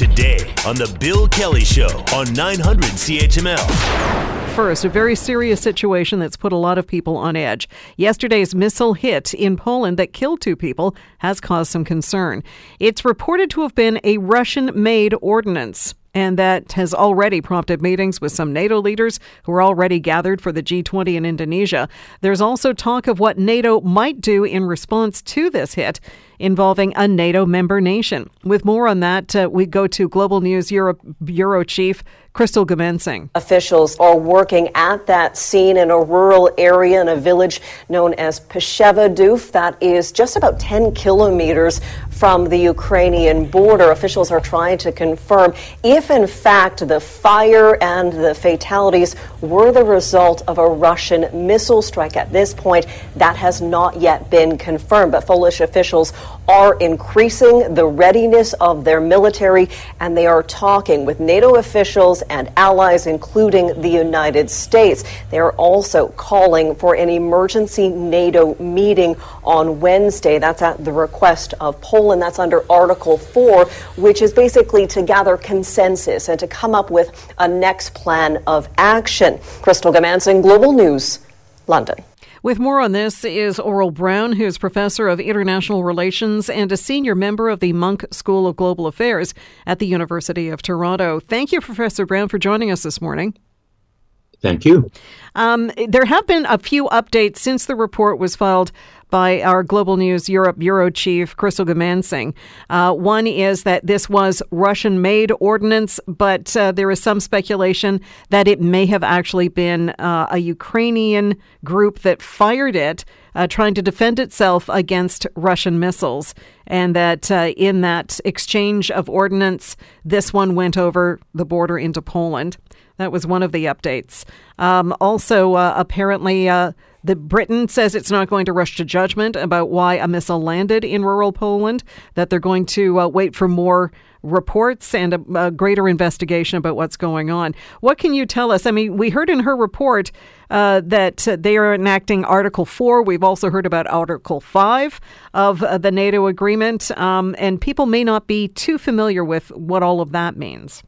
Today on The Bill Kelly Show on 900 CHML. First, a very serious situation that's put a lot of people on edge. Yesterday's missile hit in Poland that killed 2 people has caused some concern. It's reported to have been a Russian-made ordnance, and that has already prompted meetings with some NATO leaders who are already gathered for the G20 in Indonesia. There's also talk of what NATO might do in response to this hit involving a NATO member nation. With more on that, we go to Global News Europe Bureau Chief Crystal Gamensing. Officials are working at that scene in a rural area in a village known as Pshevadov. That is just about 10 kilometers from the Ukrainian border. Officials are trying to confirm if, in fact, the fire and the fatalities were the result of a Russian missile strike. At this point, that has not yet been confirmed, but Polish officials are increasing the readiness of their military, and they are talking with NATO officials and allies, including the United States. They are also calling for an emergency NATO meeting on Wednesday. That's at the request of Poland. That's under Article 4, which is basically to gather consensus and to come up with a next plan of action. Crystal Gamensing, Global News, London. With more on this is Oral Brown, who is Professor of International Relations and a senior member of the Munk School of Global Affairs at the University of Toronto. Thank you, Professor Brown, for joining us this morning. Thank you. There have been a few updates since the report was filed by our Global News Europe Bureau Chief, Crystal Gamensing. One is that this was Russian-made ordnance, but there is some speculation that it may have actually been a Ukrainian group that fired it, trying to defend itself against Russian missiles, and that in that exchange of ordnance, this one went over the border into Poland. That was one of the updates. Also, apparently, the Britain says it's not going to rush to judgment about why a missile landed in rural Poland, that they're going to wait for more reports and a greater investigation about what's going on. What can you tell us? I mean, we heard in her report that they are enacting Article 4. We've also heard about Article 5 of the NATO agreement, and people may not be too familiar with what all of that means.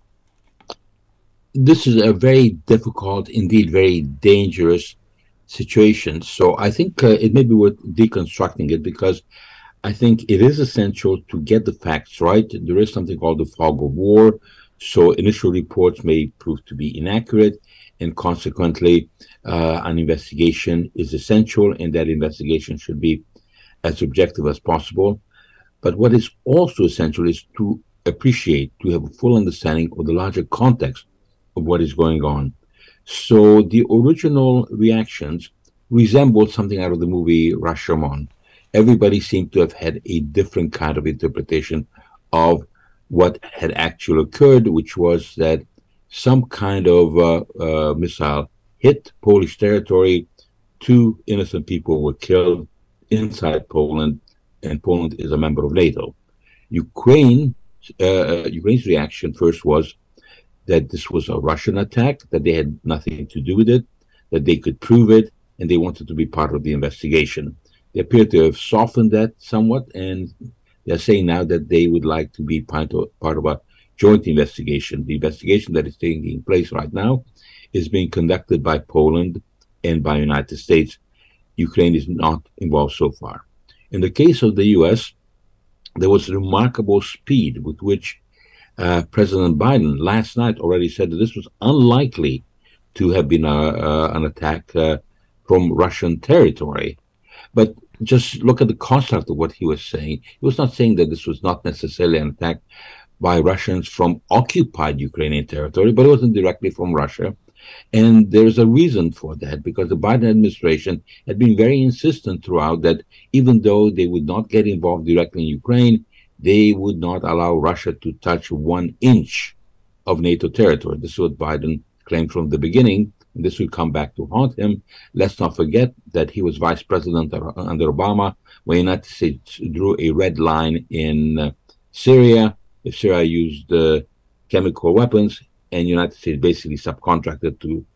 This is a very difficult, indeed very dangerous situation. So I think it may be worth deconstructing it, because I think it is essential to get the facts right. There is something called the fog of war. So initial reports may prove to be inaccurate, and consequently an investigation is essential, and that investigation should be as objective as possible. But what is also essential is to appreciate, to have a full understanding of the larger context of what is going on. So the original reactions resembled something out of the movie Rashomon. Everybody seemed to have had a different kind of interpretation of what had actually occurred, which was that some kind of missile hit Polish territory. 2 innocent people were killed inside Poland, and Poland is a member of NATO. Ukraine's reaction first was that this was a Russian attack, that they had nothing to do with it, that they could prove it, and they wanted to be part of the investigation. They appear to have softened that somewhat, and they're saying now that they would like to be part of a joint investigation. The investigation that is taking place right now is being conducted by Poland and by the United States. Ukraine is not involved so far. In the case of the U.S., there was remarkable speed with which President Biden last night already said that this was unlikely to have been an attack from Russian territory. But just look at the construct of what he was saying. He was not saying that this was not necessarily an attack by Russians from occupied Ukrainian territory, but it wasn't directly from Russia. And there's a reason for that, because the Biden administration had been very insistent throughout that even though they would not get involved directly in Ukraine, they would not allow Russia to touch 1 inch of NATO territory. This is what Biden claimed from the beginning, and this will come back to haunt him. Let's not forget that he was vice president under Obama, when the United States drew a red line in Syria. If Syria used chemical weapons, and the United States basically subcontracted to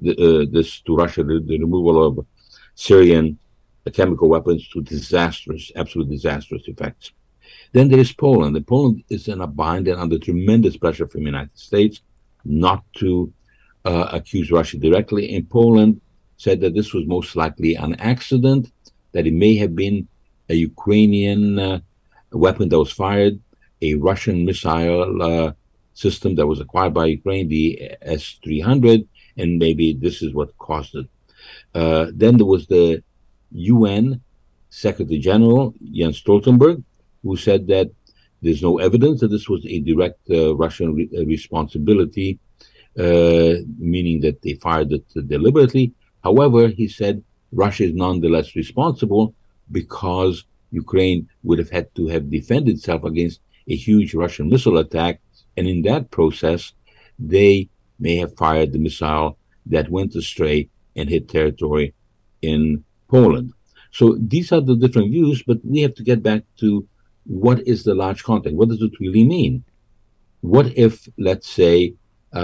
Russia the removal of Syrian chemical weapons to absolute disastrous effects. Then there is Poland. And Poland is in a bind and under tremendous pressure from the United States not to accuse Russia directly. And Poland said that this was most likely an accident, that it may have been a Ukrainian weapon that was fired, a Russian missile system that was acquired by Ukraine, the S-300, and maybe this is what caused it. Then there was the UN Secretary General, Jens Stoltenberg, who said that there's no evidence that this was a direct Russian responsibility, meaning that they fired it deliberately. However, he said Russia is nonetheless responsible because Ukraine would have had to have defended itself against a huge Russian missile attack. And in that process, they may have fired the missile that went astray and hit territory in Poland. So these are the different views, but we have to get back to what is the large context? What does it really mean? What if, let's say,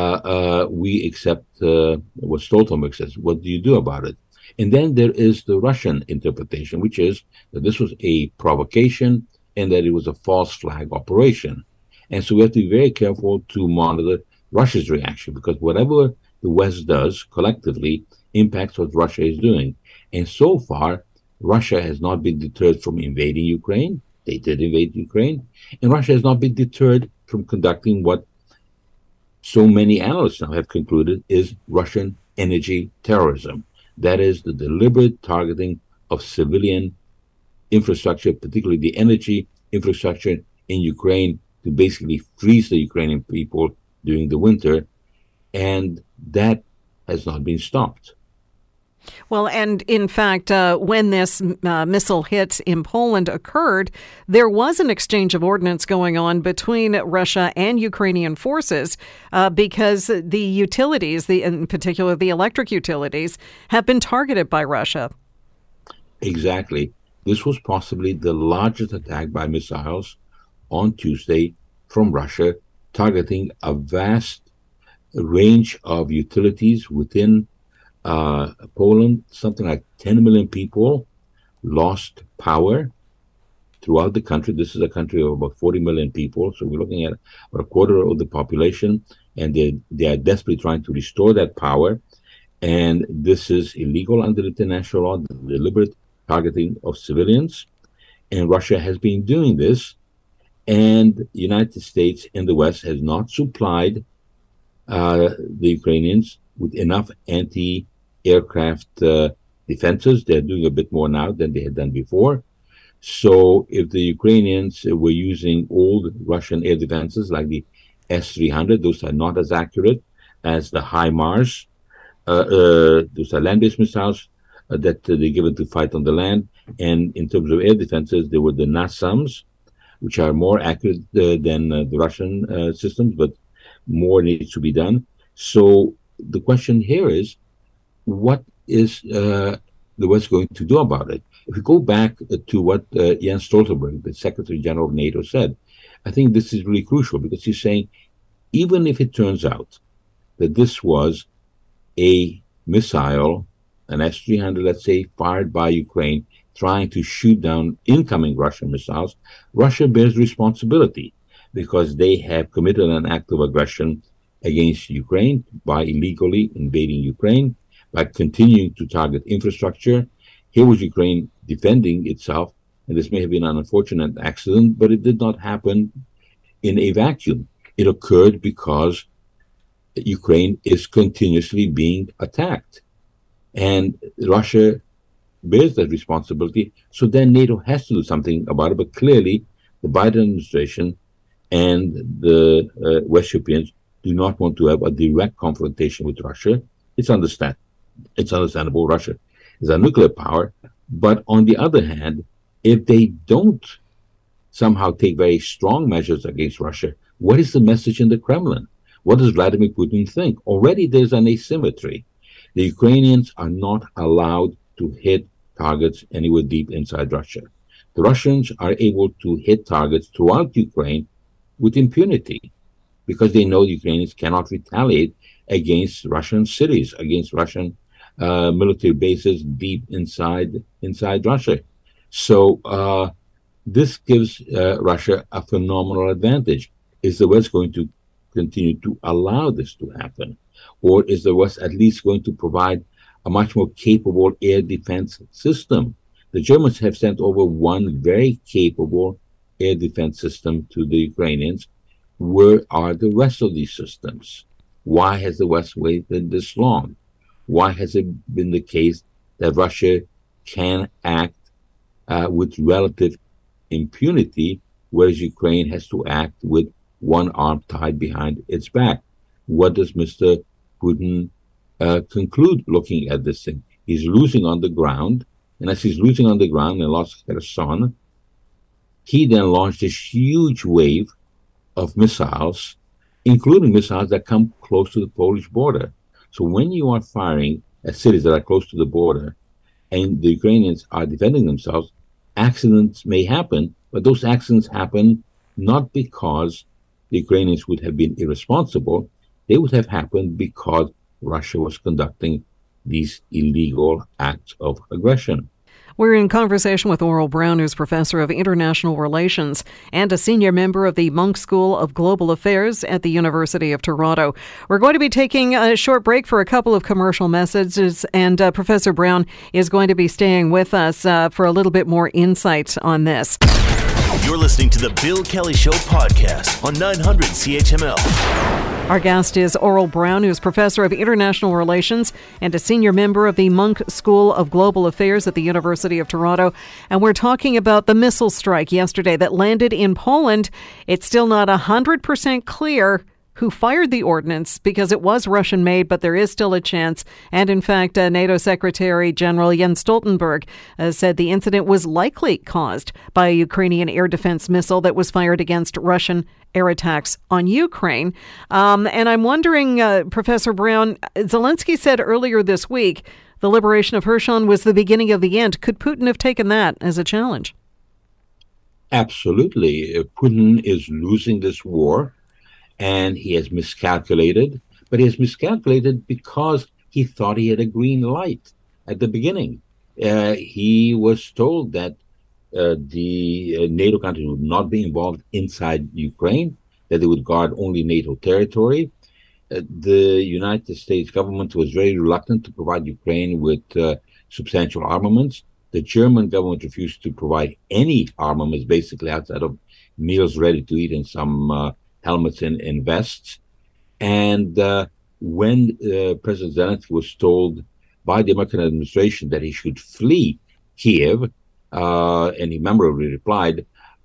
we accept what Stoltenberg says? What do you do about it? And then there is the Russian interpretation, which is that this was a provocation and that it was a false flag operation. And so we have to be very careful to monitor Russia's reaction, because whatever the West does collectively impacts what Russia is doing. And so far, Russia has not been deterred from invading Ukraine. They did invade Ukraine. And Russia has not been deterred from conducting what so many analysts now have concluded is Russian energy terrorism. That is the deliberate targeting of civilian infrastructure, particularly the energy infrastructure in Ukraine, to basically freeze the Ukrainian people during the winter. And that has not been stopped. Well, and in fact, when this missile hit in Poland occurred, there was an exchange of ordnance going on between Russia and Ukrainian forces because the utilities, in particular the electric utilities, have been targeted by Russia. Exactly. This was possibly the largest attack by missiles on Tuesday from Russia, targeting a vast range of utilities within Poland. Something like 10 million people lost power throughout the country. This is a country of about 40 million people, so we're looking at about a quarter of the population, and they are desperately trying to restore that power. And this is illegal under international law, the deliberate targeting of civilians. And Russia has been doing this, and the United States and the West has not supplied the Ukrainians with enough anti-aircraft defenses. They're doing a bit more now than they had done before. So if the Ukrainians were using old Russian air defenses like the S-300, those are not as accurate as the HIMARS. Those are land-based missiles that they're given to fight on the land. And in terms of air defenses, there were the NASAMS, which are more accurate than the Russian systems, but more needs to be done. So the question here is, what is the West going to do about it? If we go back to what Jens Stoltenberg, the Secretary General of NATO, said, I think this is really crucial, because he's saying, even if it turns out that this was a missile, an S-300, let's say, fired by Ukraine, trying to shoot down incoming Russian missiles, Russia bears responsibility, because they have committed an act of aggression against Ukraine by illegally invading Ukraine, by continuing to target infrastructure. Here was Ukraine defending itself, and this may have been an unfortunate accident, but it did not happen in a vacuum. It occurred because Ukraine is continuously being attacked, and Russia bears that responsibility. So then NATO has to do something about it, but clearly the Biden administration and the West Europeans do not want to have a direct confrontation with Russia. It's understandable. Russia is a nuclear power. But on the other hand, if they don't somehow take very strong measures against Russia, what is the message in the Kremlin? What does Vladimir Putin think? Already there's an asymmetry. The Ukrainians are not allowed to hit targets anywhere deep inside Russia. The Russians are able to hit targets throughout Ukraine with impunity, because they know the Ukrainians cannot retaliate against Russian cities, against Russian military bases deep inside Russia. So This gives Russia a phenomenal advantage. Is the West going to continue to allow this to happen? Or is the West at least going to provide a much more capable air defense system? The Germans have sent over one very capable air defense system to the Ukrainians. Where are the rest of these systems? Why has the West waited this long? Why has it been the case that Russia can act with relative impunity, whereas Ukraine has to act with one arm tied behind its back? What does Mr. Putin conclude looking at this thing? He's losing on the ground, and as he's losing on the ground and lost Kherson, he then launched this huge wave of missiles, including missiles that come close to the Polish border. So when you are firing at cities that are close to the border and the Ukrainians are defending themselves, accidents may happen, but those accidents happen not because the Ukrainians would have been irresponsible. They would have happened because Russia was conducting these illegal acts of aggression. We're in conversation with Aurel Braun, who's professor of international relations and a senior member of the Munk School of Global Affairs at the University of Toronto. We're going to be taking a short break for a couple of commercial messages, and Professor Braun is going to be staying with us for a little bit more insight on this. You're listening to the Bill Kelly Show podcast on 900 CHML. Our guest is Aurel Braun, who's professor of international relations and a senior member of the Munk School of Global Affairs at the University of Toronto. And we're talking about the missile strike yesterday that landed in Poland. It's still not 100% clear who fired the ordnance because it was Russian-made, but there is still a chance. And in fact, NATO Secretary General Jens Stoltenberg said the incident was likely caused by a Ukrainian air defense missile that was fired against Russian air attacks on Ukraine. And I'm wondering, Professor Braun, Zelensky said earlier this week the liberation of Kherson was the beginning of the end. Could Putin have taken that as a challenge? Absolutely. Putin is losing this war, and he has miscalculated, but he has miscalculated because he thought he had a green light at the beginning. He was told that the NATO countries would not be involved inside Ukraine, that they would guard only NATO territory. The United States government was very reluctant to provide Ukraine with substantial armaments. The German government refused to provide any armaments, basically outside of meals ready to eat and some helmets and vests. And when President Zelensky was told by the American administration that he should flee Kiev, and he memorably replied,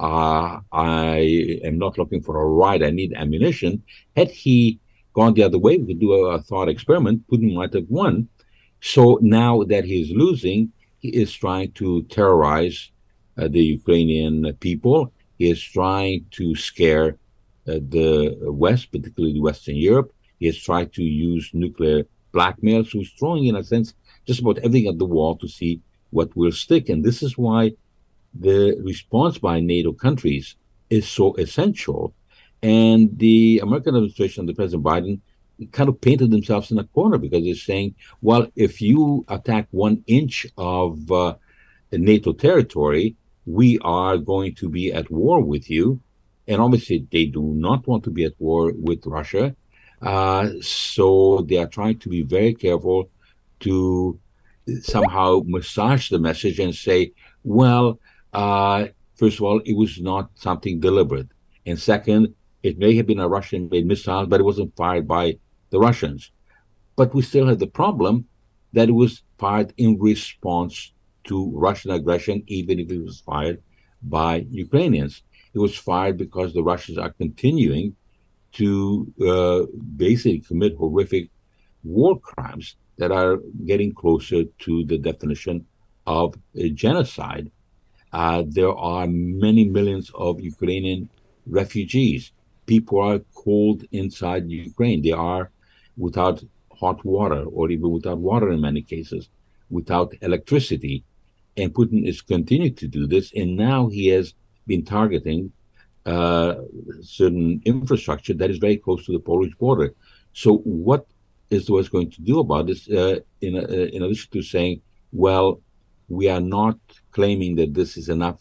I am not looking for a ride, I need ammunition. Had he gone the other way, we could do a thought experiment, Putin might have won. So now that he is losing, he is trying to terrorize the Ukrainian people. He is trying to scare the West, particularly Western Europe. He has tried to use nuclear blackmail. So he's throwing, in a sense, just about everything at the wall to see what will stick. And this is why the response by NATO countries is so essential. And the American administration under President Biden kind of painted themselves in a corner because they're saying, well, if you attack 1 inch of NATO territory, we are going to be at war with you. And obviously, they do not want to be at war with Russia. So they are trying to be very careful to somehow massage the message and say, well, first of all, it was not something deliberate. And second, it may have been a Russian-made missile, but it wasn't fired by the Russians. But we still have the problem that it was fired in response to Russian aggression, even if it was fired by Ukrainians. It was fired because the Russians are continuing to basically commit horrific war crimes that are getting closer to the definition of a genocide. There are many millions of Ukrainian refugees. People are cold inside Ukraine. They are without hot water, or even without water in many cases, without electricity. And Putin is continuing to do this, and now he has been targeting certain infrastructure that is very close to the Polish border. So what is the West going to do about this, in addition to saying, well, we are not claiming that this is enough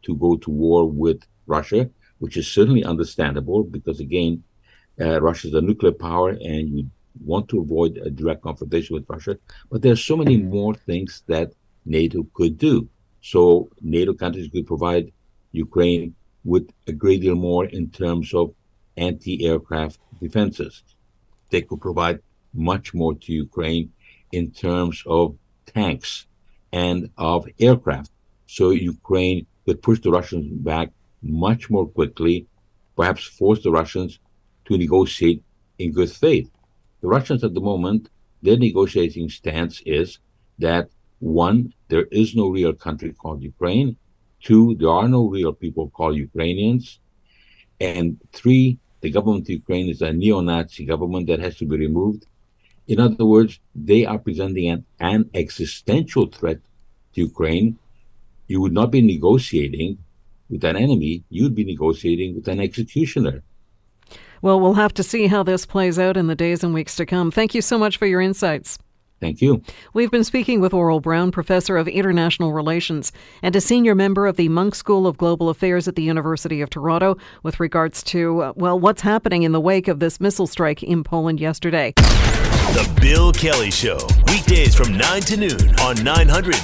to go to war with Russia, which is certainly understandable because, again, Russia is a nuclear power and you want to avoid a direct confrontation with Russia. But there are so many more things that NATO could do. So NATO countries could provide Ukraine with a great deal more in terms of anti-aircraft defenses. They could provide much more to Ukraine in terms of tanks and of aircraft. So Ukraine could push the Russians back much more quickly, perhaps force the Russians to negotiate in good faith. The Russians at the moment, their negotiating stance is that, one, there is no real country called Ukraine. Two, there are no real people called Ukrainians. And three, the government of Ukraine is a neo-Nazi government that has to be removed. In other words, they are presenting an existential threat to Ukraine. You would not be negotiating with an enemy, you'd be negotiating with an executioner. Well, we'll have to see how this plays out in the days and weeks to come. Thank you so much for your insights. Thank you. We've been speaking with Aurel Braun, Professor of International Relations and a senior member of the Munk School of Global Affairs at the University of Toronto with regards to, what's happening in the wake of this missile strike in Poland yesterday. The Bill Kelly Show, weekdays from 9 to noon on 900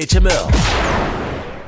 CHML.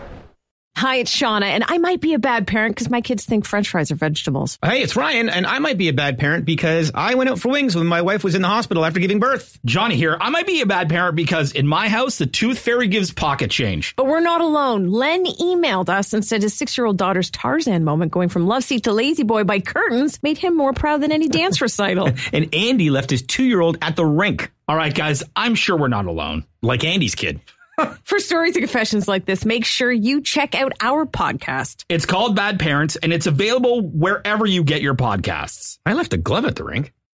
Hi, it's Shauna, and I might be a bad parent because my kids think French fries are vegetables. Hey, it's Ryan, and I might be a bad parent because I went out for wings when my wife was in the hospital after giving birth. Johnny here. I might be a bad parent because in my house, the tooth fairy gives pocket change. But we're not alone. Len emailed us and said his 6-year-old daughter's Tarzan moment going from love seat to lazy boy by curtains made him more proud than any dance recital. And Andy left his 2-year-old at the rink. All right, guys, I'm sure we're not alone. Like Andy's kid. For stories and confessions like this, make sure you check out our podcast. It's called Bad Parents, and it's available wherever you get your podcasts. I left a glove at the rink.